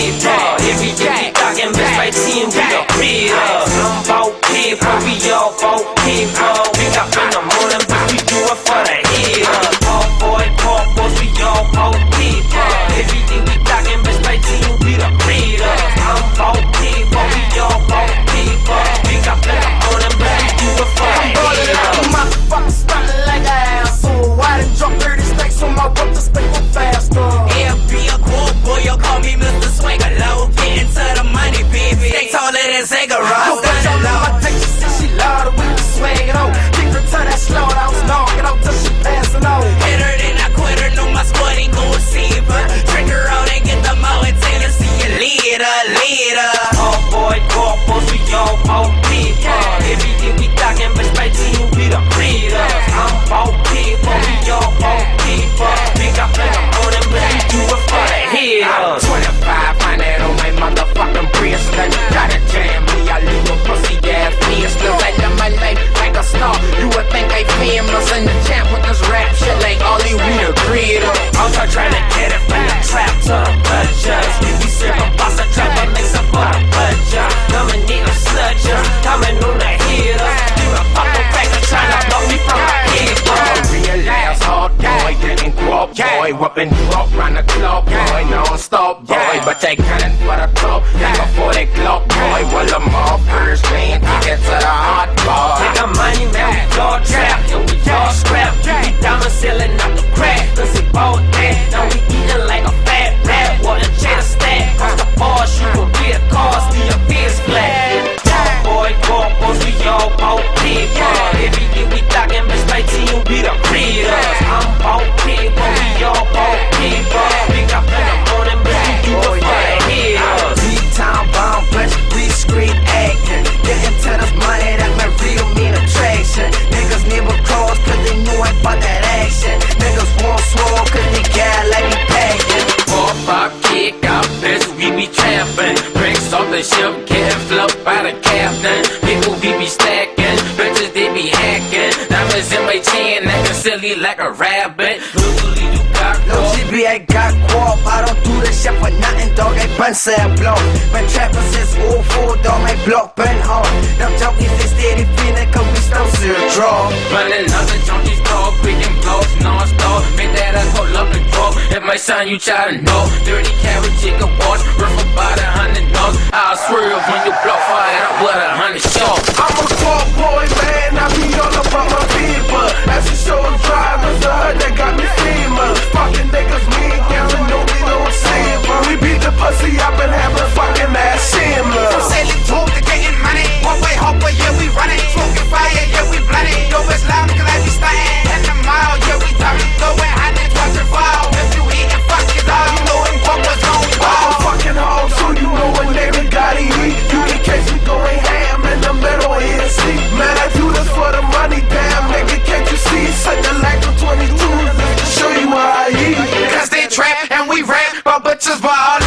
people. Every day we talking bitch by team, we the real. I'm about people, we all about people. Wake up in the morning, bitch, we do it for the hill. All boys, we all about people. Every day we talking bitch by team, we the real. I'm about people, we all about people. Wake up in the morning, bitch, we do it for the hill. Motherfucker stuntin' like an asshole. I done dropped 30 stacks on my whip to stick with faster. Yeah, be a cool boy, you call me Mr. Swagger Low. Get into the money, baby. Stay taller than Zagaro. Yo, bitch, I love my dick, she said she love the way we swag it on. Kick her to that slaughterhouse, knock it out till she passing on. Hit her, then I quit her, know my squad ain't gon' save her. Trick her out and get the mo and Tennessee a leader. All boys, we all about people. Every day we talking bitch by team, we the real. I'm about people, we all about people. Wake up in the morning, bitch, we do it for the hill. 2500 on my motherfucking bracelet. Gotta jam me, I leave a pussy ass business. I live my life like a star. You would think I famous in the champ with this rap shit like Ollie, we the creator. I'm trying to get it from the trap to the budgets. We serve a boss, a trap, a mix up for the budget. Nominate a sludger, coming on the hitters. You a fucking backer trying to block me from the people. Real ass hard boy, getting guap boy, whipping drop round the clock boy, non-stop boy, but they can't for the top, like a 40 clock boy, well I'm all first man, get to the hot boy. Take the money, man, we all trap, and we all scrap. We diamond selling out the crack, cause it bought that. Now we eating like a fat rat, what a cheddar stack. Cause the boss, you gon' be a cost, be a biz flat. Boys, we all bout people. Every day we talking bitch by team, we the readers. I'm bout people, we all bout people. Wake up in the morning, bitch, we do it for the hills. Big-time bomb, bitch, we street acting. Getting to this money, that my real mean attraction. Niggas never cross, cause they knew I bought that action. Niggas won't swore, cause they got like me packing. 4-5 kick out, bitch, we be trapping. Bricks off the ship, getting fluffed by the captain. People we be stacking, bitches they be hacking. Diamonds in my chin, acting silly like a rabbit. Usually you got No GB, I got guap. I don't do this shit for nothing, dog. I been sad block. Been trapping since 04, dog. My block been hard. Them junkies, they steady feeling, cause we still see a draw. running up the junkies, dog, quick and blows, non-stop. Make that ass hold up the draw. If my son, you try to know. 30 carat chicken wash, worth about $100. I'll swerve when you blow fire up with 100 shots. I'm a guap boy, man. I be all about my people. As you show drivers, the hood that got me famous. Fucking niggas, me and Gavin, no, we don't save her. We beat the pussy up and have a fucking ass shameless. From selling dope to getting money. One way, hopper, yeah, we running. Smoking fire, yeah, we bloody. Yo, it's loud, cause I be stunting. In the mile, yeah, we dummy. Throwing 100 twice your fall. If you eatin' fuck it all, you know it, what was on I'm ball. a fucking hog, so you know when nigga gotta eat. You can catch me going ham in the middle here and sleep. Man, I do this for the money, damn nigga, can't you see? Such a lack of 22 to show you how I eat. Cause they trap and we rap, but bitches for all